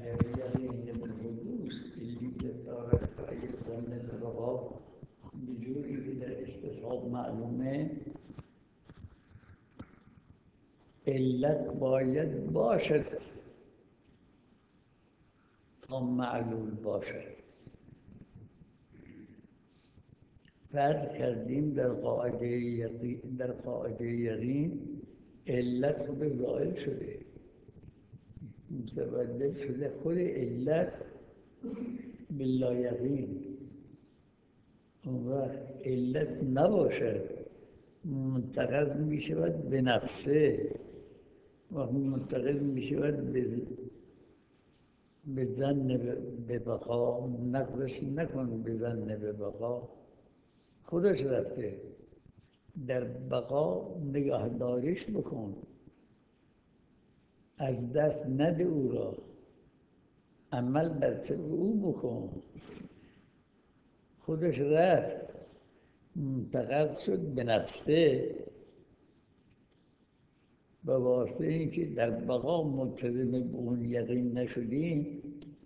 یعنی بالحدوث اللي دارد يظن الرغب بجوری که در استصحاب معلومه علت باید باشد تا معلول باشد. فرض کردیم در قاعده یقین علت خود ظاهر شده، متبدل شده خود علت باللا یقین. اون وقت علت نباشد منتقض می شود به نفسه و منتقض می شود به ظن به بقا. نقضش نکن به ظن به بقا، خودش رفته. در بقا نگهداریش بکن، از دست نده او را، عمل بر طبق او بکن. خودش رفت، منتقض شد به نفسه. به واسطه اینکه در بقا ملتزم به اون یقین نشدیم،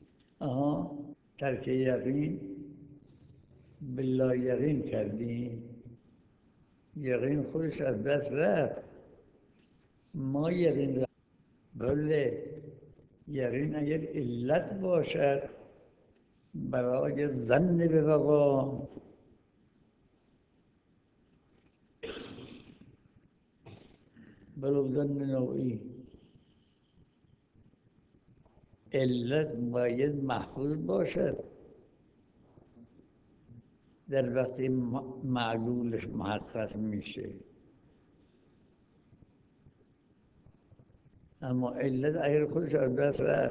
ترک یقین باللا یقین کردیم، یقین خودش از دست رفت. ما یقین رفت. بله یقین اگر علت باشد برای ظن به بقا، بلو ظن نوعی، علت باید محفوظ باشد در وقتی معلولش محقق میشه. اما علت اگر خودش از دست رفت،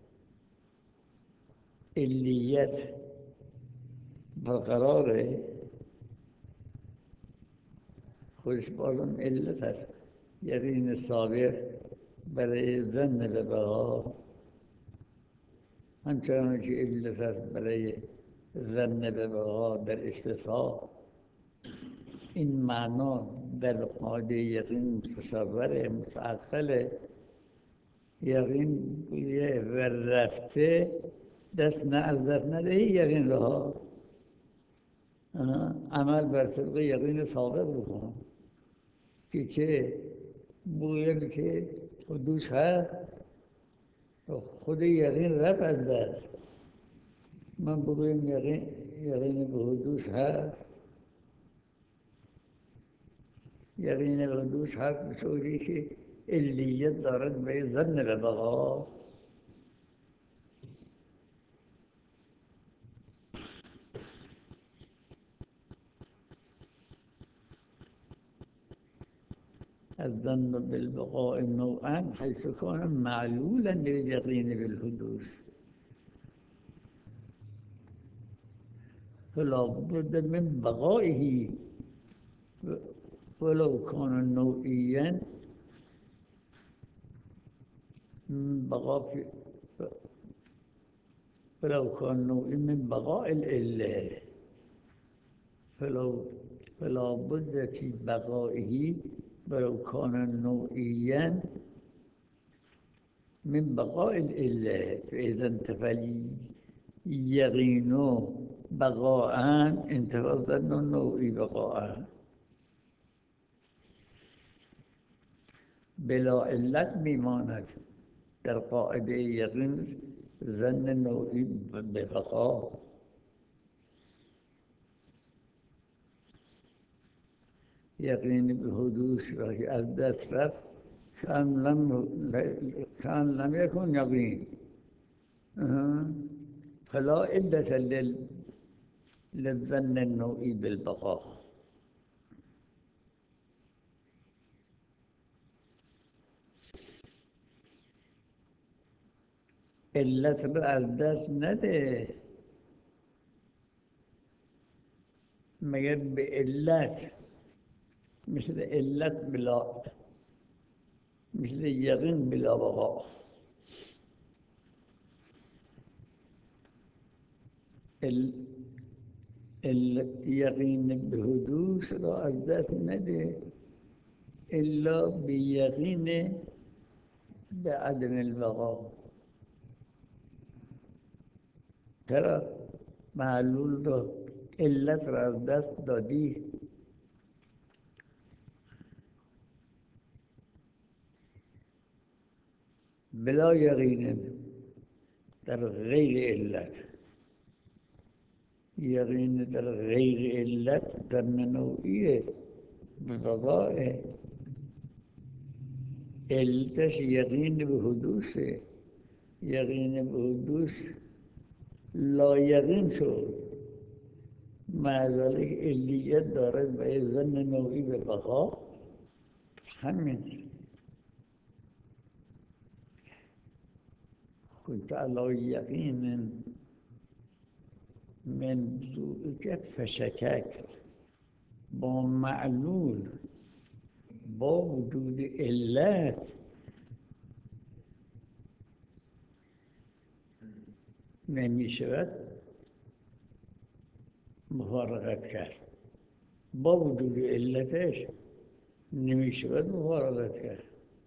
علیت برقراره، خودش بازم علت هست. یقین سابق برای ظن به بقا همچنان که علت هست برای ظن به بقا در استصحاب. این معنا در قاعده یقین متصوره، متعقله. یقین یه و رفته از دست ندهی یقین رها، عمل بر طبق یقین سابق بکن که چه بویم که حدوث هست، خود یقین رفت از دست. من بگویم یقین به حدوث هست، یقین به حدوث هست به طوری که علیت دارد به ظن به بقا. الظن بالبقاء نوعا حيث كان معلولا لليقين بالحدوث، فلا بد من بقائه ولو كان نوعيا من بقاء ولو كان نوعي من بقاء العلة، فلا بد في بقائه ولو كان نوعيا من بقاء العلة. فإذا انتفى اليقين بقاء انتفى الظن النوعي بقاء. بلا علت میماند در قاعده یقین ظن نوعی به بقا. یقین به حدوث را که از دست رفت کان لم یکن یقین، فلا علت للظن النوعی بالبقا. علت را از دست نده مگر به علت، مثل علت بلا، مثل یقین بلا بقا. یقین به حدوث را از دست نده الا به یقین به عدم البقا. چرا معلول رو علت رو از دست دادی؟ بلا یقین در غیر علت، یقین در غیر علت در نوعیه بقای علتش یقین به حدوثه، یقین به حدوث لا یقین شد، معذاله علیت داره به ظن نوعی به بقا. همین كنت على يقين من ذوقك فشككت با معلول با وجود علت نمی شود مفارقت کرد، با وجود علتش نمی شود مفارقت کرد،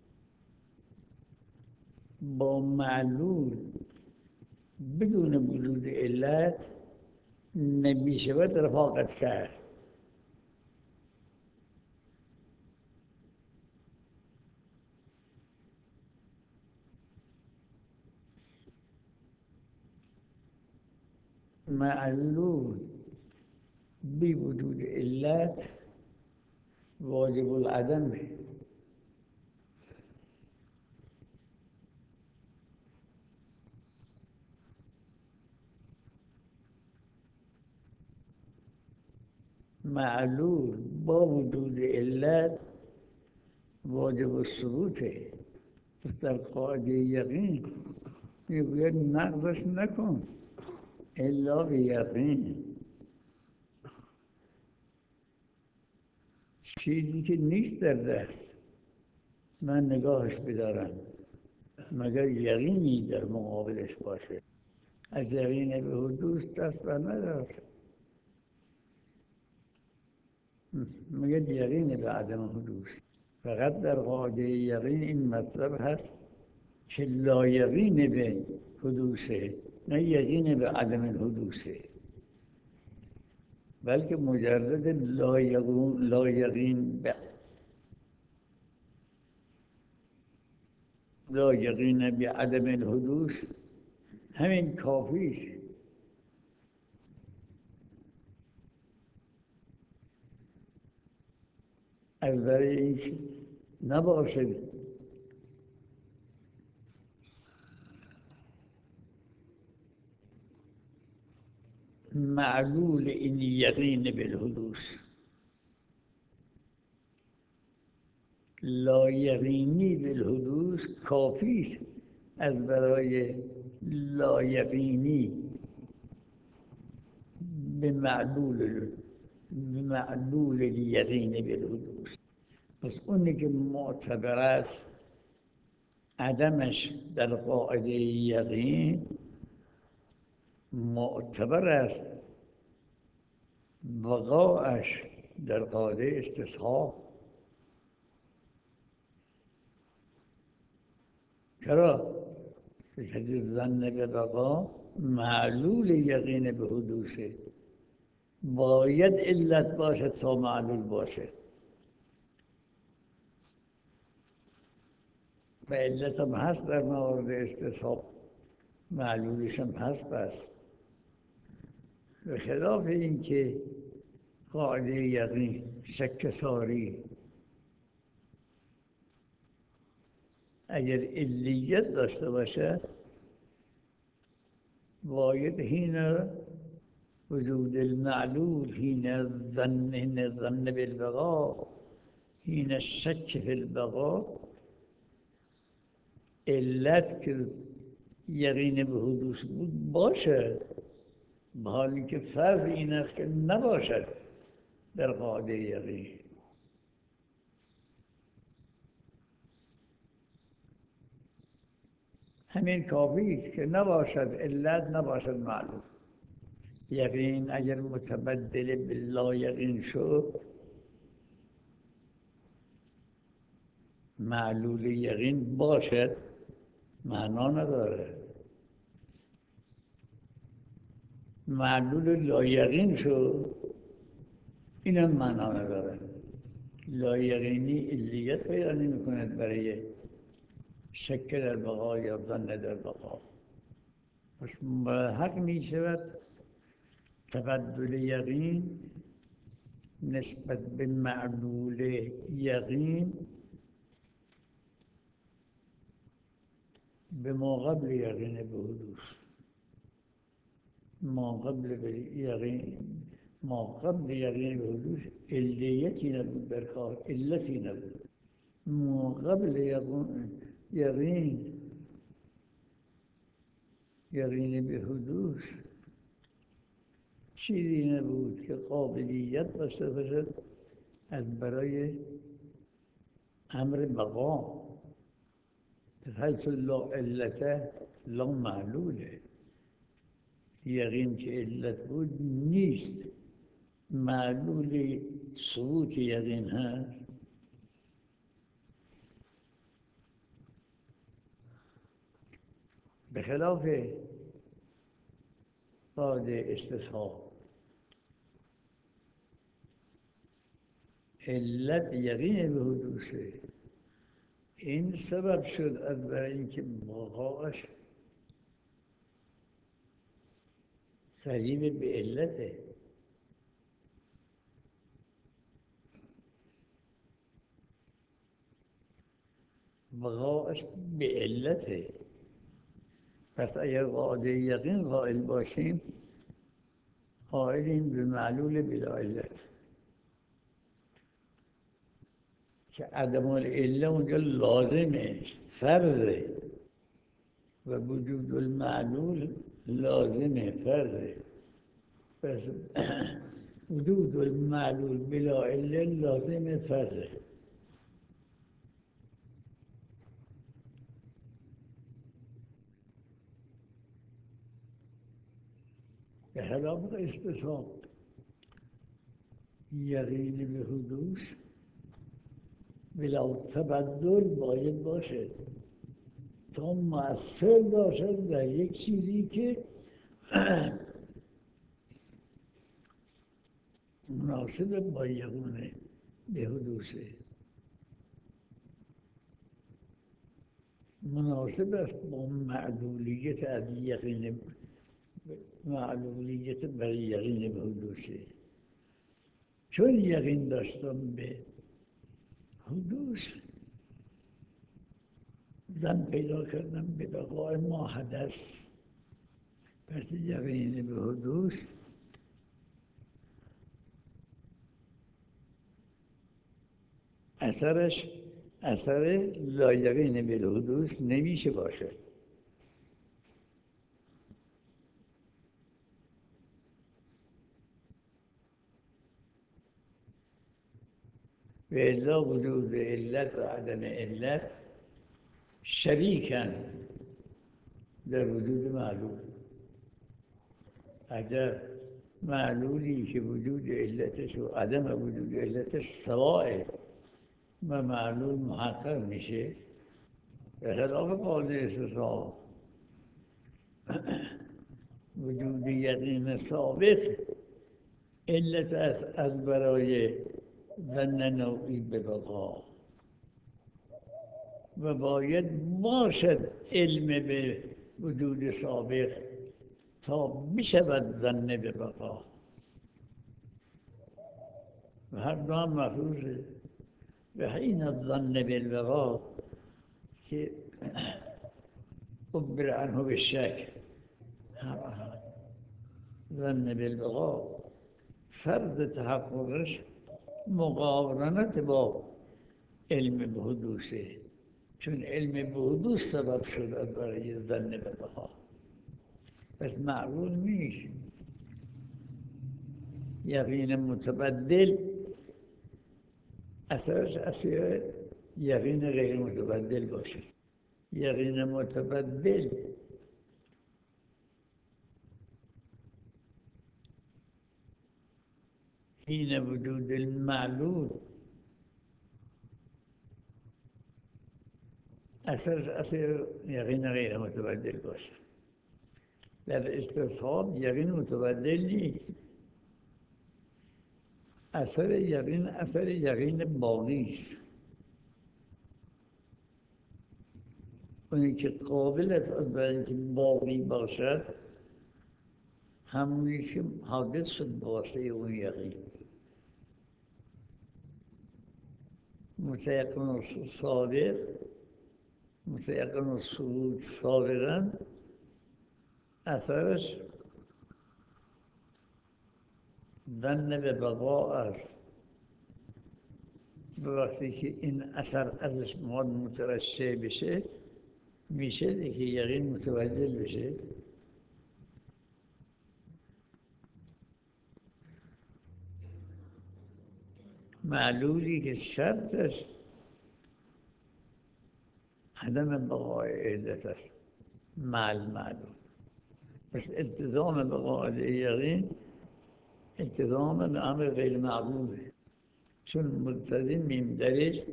با معلول بدون وجود علت نمی شود رفاقت کرد. معلول بی وجود علت واجب العدم ہے. معلول با وجود علت واجب الثبوت ہے. پس در قاعده یقین میگوید نقضش نکن الا به یقین. چیزی که نیست در دست من نگاهش بدارم مگر یقینی در مقابلش باشه. از یقین به حدوث دست بر ندار، مگر یقین به عدم حدوث. فقط در قاعده یقین این مطلب هست که لا یقین به حدوثه، نه یقین به عدم الحدوثه، بلکه مجرد لا یقین لا یقین به عدم الحدوث همین کافی است. از برای اینکه نباشد معلول این یقین بالحدوث، لا یقینی بالحدوث کافی است از برای لا یقینی به معلول یقین بالحدوث. پس اونی که معتبر است عدمش در قاعده یقین معتبر است، بقاش در قاعده استصحاب. چرا؟ حدیث ظن به بقا معلول یقین به حدوثه، باید علت باشه تا معلول باشه و علت هم هست در موارد استصحاب، معلولش هم هست. بس به خلاف این که قاعده یقین شک ساری اگر علیت داشته باشه باید حین وجود المعلول، حین الظن بالبقاء، حین الشک فی البقاء، علت که یقین به حدوث بود باشه، حالی که فرض این است که نباشد در قاعده یقین. همین کافی است که نباشد علت، نباشد معلوم. یقین اگر متبدل به لا یقین شد معلول یقین باشد معنا نداره. معلول لایقین شد، اینم معنا نداره. لایقینی علیت پیدا نمی کند برای شک در بقا یا ظن در بقا. پس حق می شود تبدل یقین نسبت به معلول یقین به ما قبل یقین به حدوث، ما قبل یقین، ما قبل یقین به حدوث علیتی نبود در کار، علتی نبود. ما قبل یقین به حدوث چیزی نبود که قابلیت داشته باشد از برای امر بقا. حیث لا علت لا معلوله. یقین که علت بود نیست، معلول ثبوت یقین هست. به خلاف قاعده استصحاب، علت یقین به حدوثه. این سبب شد از برای اینکه بقاش قریب به علته. بقاش به علته. پس اگر قاعده یقین قائل باشیم، قائلیم به معلول بلا علت که عدم العله اونجا لازمه، فرضه، و وجود المعلول لازمه، فرضه. پس وجود المعلول بلا عله لازمه، فرضه. به خلاف استصحاب، یقین به حدوث بلا تبدل باید باشه تا مؤثر باشد در یک چیزی که مناسب با یقین به حدوثه، مناسب است با معلولیت از یقین، معلولیت برای یقین به حدوثه. چون یقین داشتم به حدوث، زن پیدا کردم به بقای ما حدث. پس یقین به حدوث اثرش اثر لایقین به حدوث نمیشه باشد. و الا وجود علت و عدم علت شریکن در وجود معلول. اگر معلولی که وجود علتش و عدم وجود علتش سواه و معلول محقق میشه، به خلاف قاعده استصحاب وجود یقین سابق علت است از برای ظن نوعی به بقا، و باید باشد علم به وجود سابق تا بشود ظن به بقا. و هر دو هم مفروضه. به حین الظن بالبقا که عبر عنه بالشک، ظن بالبقا فرض تحققش مقارنت با علم به حدوثه، چون علم به حدوث سبب شد از برای ظن به بقا. پس معلول نیست. یقین متبدل اثرش اثر یقین غیر متبدل باشه. یقین متبدل حین وجود المعلول اثرش اثر یقین غیر متبدل باشه. در استصحاب یقین متبدل نیست. اثر یقین باقی است. اونی که قابل است از برای اینکه باقی باشد همونی که حادث شد باسه اون یقین. متیقن و صادق، متیقن و ثبوت صادقاً اثرش ظن به بقا است. به وقتی که این اثر ازش مترشح بشه میشه که یقین متبدل بشه. معلولی که شرطش عدم بقای علت است معلوم. پس التزام بقای یقین التزام به امر غیر معلومه، چون ملتزمیم درش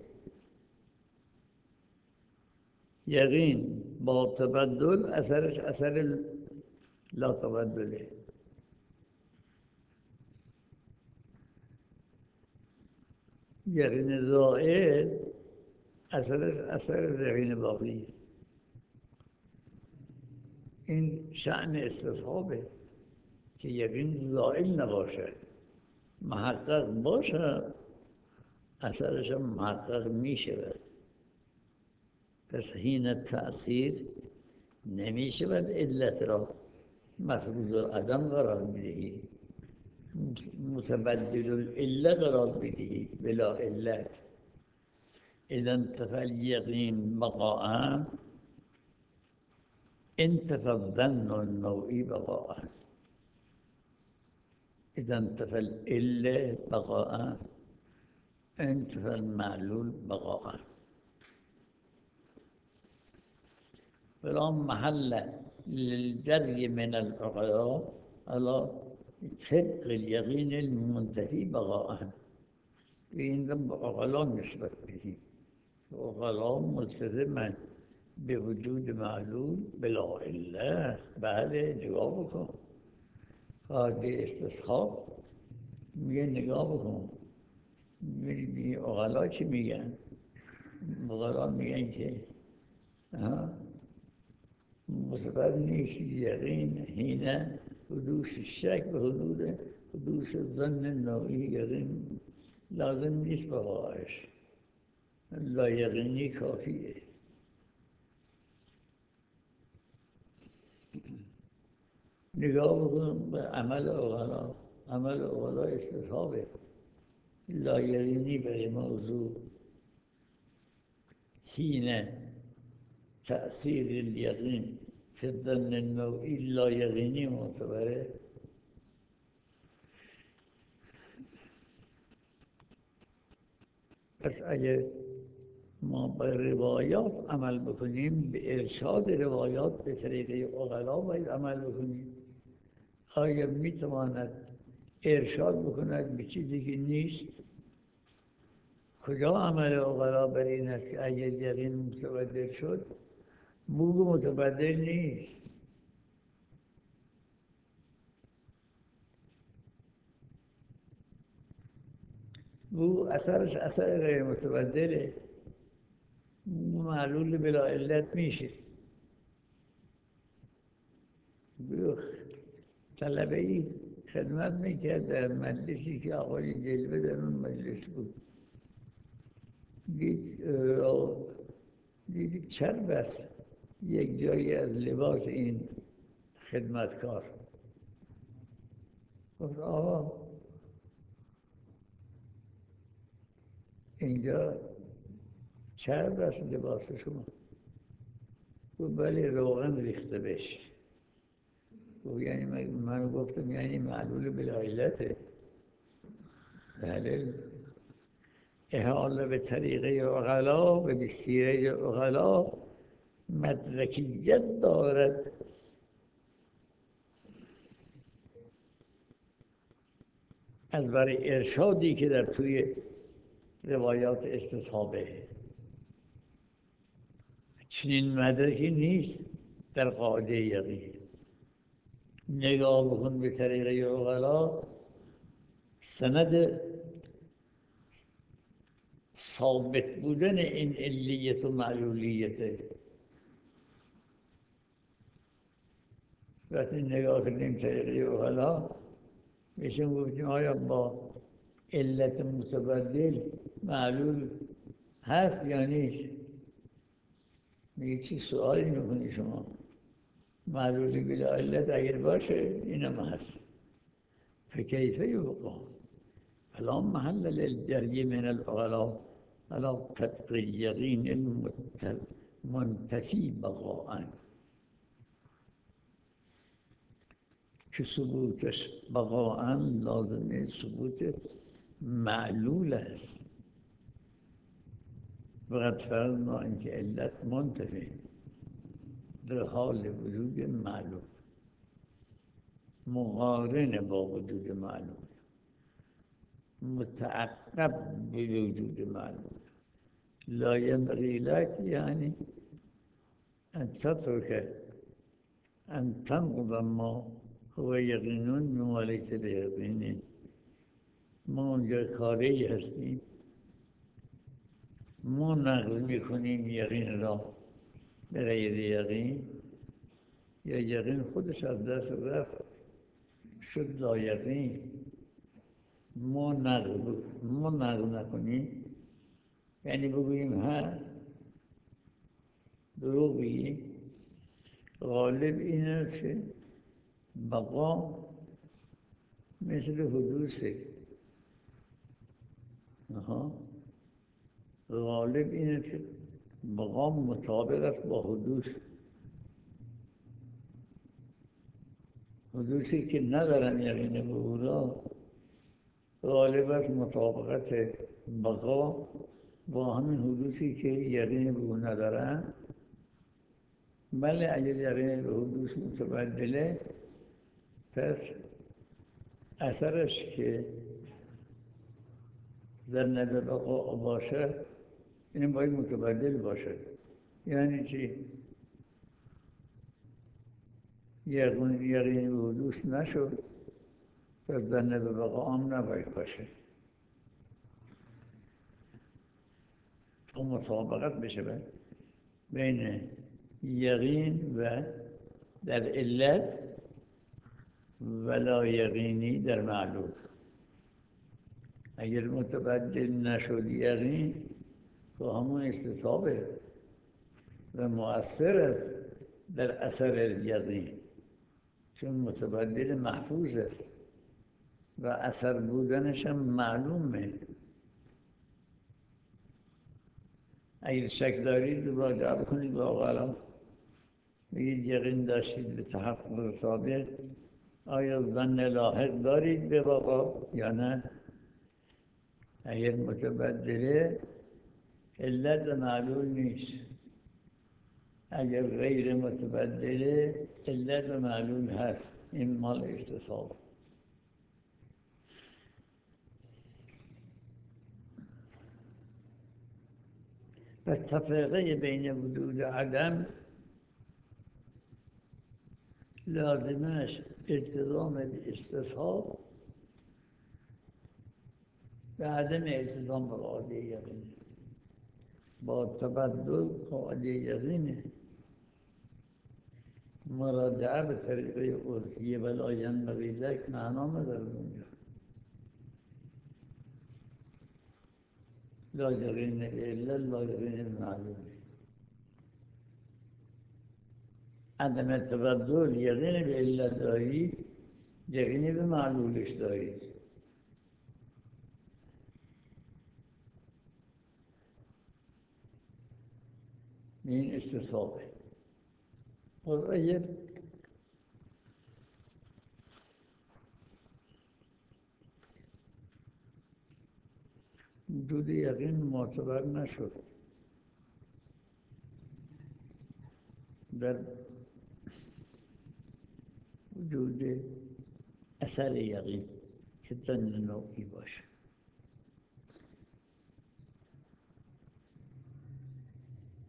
یقین با تبدل اثرش اثر لا تبدله. یقین زائل اثرش اثر یقین باقی. این شأن استصحابه که یقین زائل نباشه، محقق باشه، اثرش هم محقق میشه. پس حین تأثیر نمیشه و علت را مفروض العدم قرار بدهی، متبدل العله قرار بدهی بلا علت. اذا انتفى اليقين بقاء انتفى الظن النوعي بقاء. اذا انتفى العله بقاء انتفى المعلول بقاء. فلا محل للجري من العقلاء على طبق اليقين المنتفي بقاء. این رو عقلاء نسبت بدهیم. عقلاء ملتزمند به وجود معلول بلا علت. بله نگاه بکن، قاعده استصحاب میگه نگاه بکن، میگه عقلاء چی میگن؟ عقلاء میگن که مثبت نیست یقین حین حدوث شک به حدوث ظن نوعی. یقین لازم نیست بقایش، لا یقینی کافیه. نگاه بکن به عمل عقلاء. عمل عقلاء استصحابه. لا یقینی برای موضوع حین تأثیر الیقین فی الظن النوعی لا یقینی معتبره. پس اگر ما به روایات عمل بکنیم، به ارشاد روایات به طریق عقلاء باید عمل بکنیم. آیا میتواند ارشاد بکند به چیزی که نیست؟ کجا عمل عقلاء بر این است که اگر یقین متبدل شد بوگ متبدل نیست؟ بو اثرش اثر غیر متبدله، معلول بلا علت میشه. طلبه ای خدمت میکرد در مجلسی که آقای جلوه در اون مجلس بود. دید چرب است یک جایی از لباس این خدمتکار. گفت آقا اینجا چرب است لباس شما. گفت بله روغن ریخته بهش. گفت یعنی من گفتم یعنی معلول بلایلته. بله احاله به طریقه عقلاء و به سیره عقلاء مدرکیت دارد. از برای ارشادی که در توی روایات استصحابه چنین مدرکی نیست در قاعده یقین. نگاه بکن به طریقه عقلا، سند ثابت بودن این علیت و معلولیته. وقتی نگاه کنیم طریقه عقلا میشون گفتیم آیا با علت متبدل معلول هست یا نیست؟ میگه چی سوالی میکنی شما؟ معلولی بلا علت اگر باشه اینم هست. فکیف یبقا فلا محل للجری من العقلا على طبق اليقین المنتفی بقاءً، که ثبوتش بقاءً لازمه ثبوت معلول است. فقط فرضنا اینکه علت منتفی در حال وجود معلول، مقارن با وجود معلول، متعقب به وجود معلول. لا ينبغي لك يعني أن تترك أن تنقض ما هو یقین بما لیس بیقین. ما اونجا کاری هستیم، ما نقض میکنیم یقین را به غیر یقین، یا یقین خودش از دست رفت شد لا یقین. ما نقض نکنیم یعنی بگوییم هست، دروغ بگیم. غالب این است که بقا مثل حدوثه. غالب این است که بقا مطابق است با حدوث. حدوثی که ندارن یقین به او را، غالب است مطابقت بقا با همین حدوثی که یقین به او ندارن. بله اگر یقین به حدوث متبدله، پس اثرش که ظن به بقا باشد این باید متبدل باشد. یعنی چی؟ یقین به حدوث نشد، پس ظن به بقا هم نباید باشه تا مطابقت بشه بین یقین و در علت و لا یقینی در معلول. اگر متبدل نشد یقین تو همون استصحابه و مؤثر است در اثر یقین، چون متبدل محفوظ است و اثر بودنش هم معلومه. اگر شک دارید مراجعه کنید با عقلا، بگید یقین داشتید به تحقق صادق، آیا ظن لاحق دارید به بقا یا نه؟ اگر متبدله علت و معلول نیست، اگر غیر متبدله علت و معلول هست. این مال استصحاب. پس تفرقه بین وجود و عدم لازمش التزام به استصحاب و عدم التزام به قاعده یقین. با تبدل قاعده یقینه. مراجعه به طریقه عرفیه ولا ینبغی لک معنا نداره اونجا. لا یقین الا لا یقین معلوم. عدم تبدل یقین به علت دارید، یقین به معلولش دارید. این استصحابه. اور اگر وجود یقین معتبر نشد در وجود اثر یقین که ظن نوعی باشه،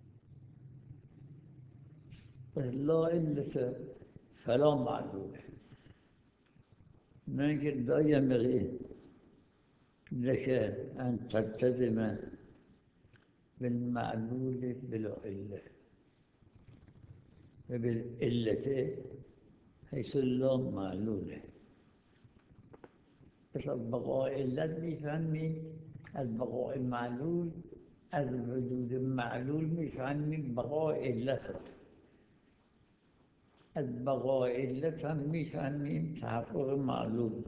لا علت فلا معلوله. نه اینکه لا ینبغی لك ان تلتزم بالمعلول بلا علة و بالعلة حيث لا معلوله. پس از بقای علت میفهمیم، از بقای معلول، از وجود معلول میفهمیم بقای علت. از بقای علت هم میفهمیم تحقق معلول.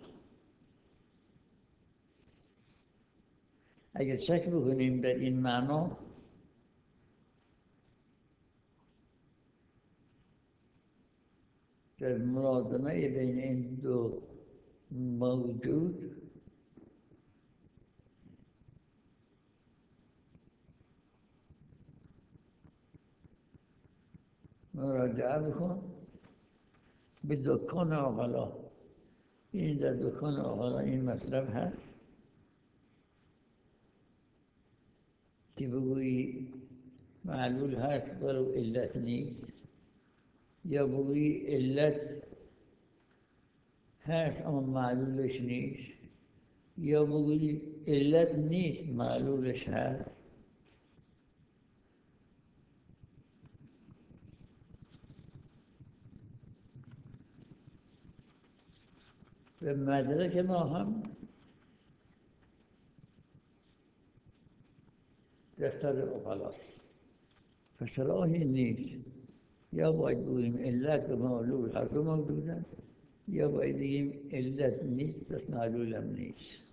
اگر شک بکنیم در این معنا، در مرادمه بین این دو موجود، مراجعه بکن به دکان عقلا. این در دکان عقلا این مطلب هست که بگویی معلول هست ولو علت نیست، یا بگویی علت هست اما معلولش نیست، یا بگویی علت نیست معلولش هست. و مدرک ما هم دفتر عقلاست. پس راهی نیست، یا باید بگوییم علت و معلول هر دو موجودند، یا باید بگیم علت نیست پس معلول هم نیست.